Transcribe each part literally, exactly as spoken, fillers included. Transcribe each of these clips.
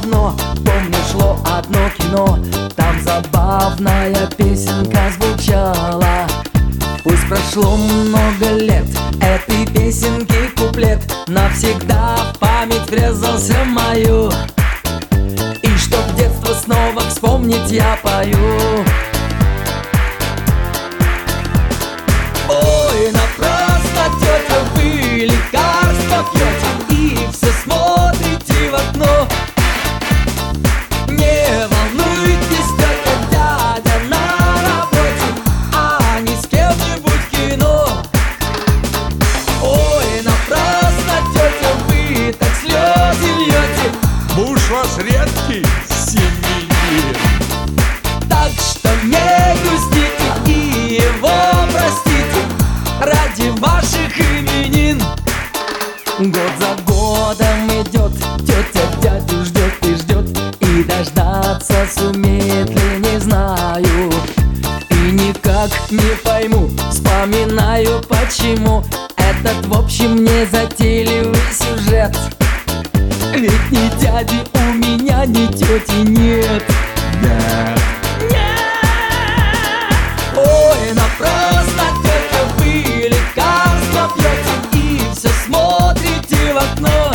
давно, помню, шло одно кино. Там забавная песенка звучала. Пусть прошло много лет, этой песенки куплет навсегда в память врезался в мою. И чтоб детство снова вспомнить, я пою. Ой, напрасно, тетя, вы лекарства пьете и все смотрите в окно. Не волнуйтесь, тетя, дядя на работе, а не с кем-нибудь в кино. Ой, напрасно, тетя, вы так слезы льете. Муж ваш редкий семьянин. Так что не грустите и его простите ради ваших именин. Год за годом идет, тетя дядю ждет и ждет, и дождаться сумеет ли, не знаю. И никак не пойму, вспоминаю почему этот, в общем, не затейливый сюжет. Ведь ни дяди у меня, ни тети нет. Да. Ой, напрасно, тетя, вы лекарства пьете и все смотрите в окно.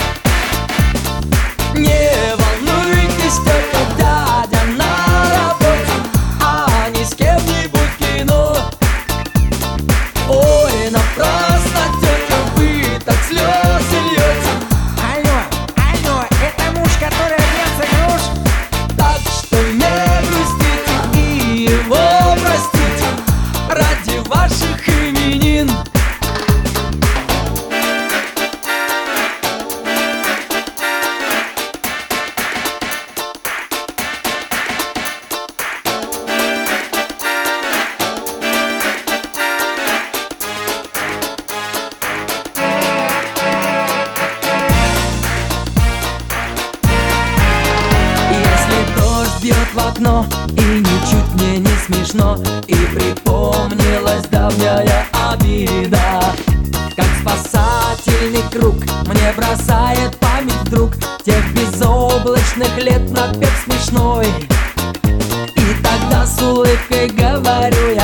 Не волнуйтесь, тетя, дядя на работе, а не с кем-нибудь в кино. Ой, напрасно, тетя, вы так слезы льете. Алло, алло, это муж, который оденется груш? Так что не грустите и его простите ради ваших именин. Если дождь бьет в окно и ничуть мне не смешно, и припомнилась давняя обида, как спасательный круг мне бросает память вдруг тех безоблачных лет напев смешной. И тогда с улыбкой говорю я: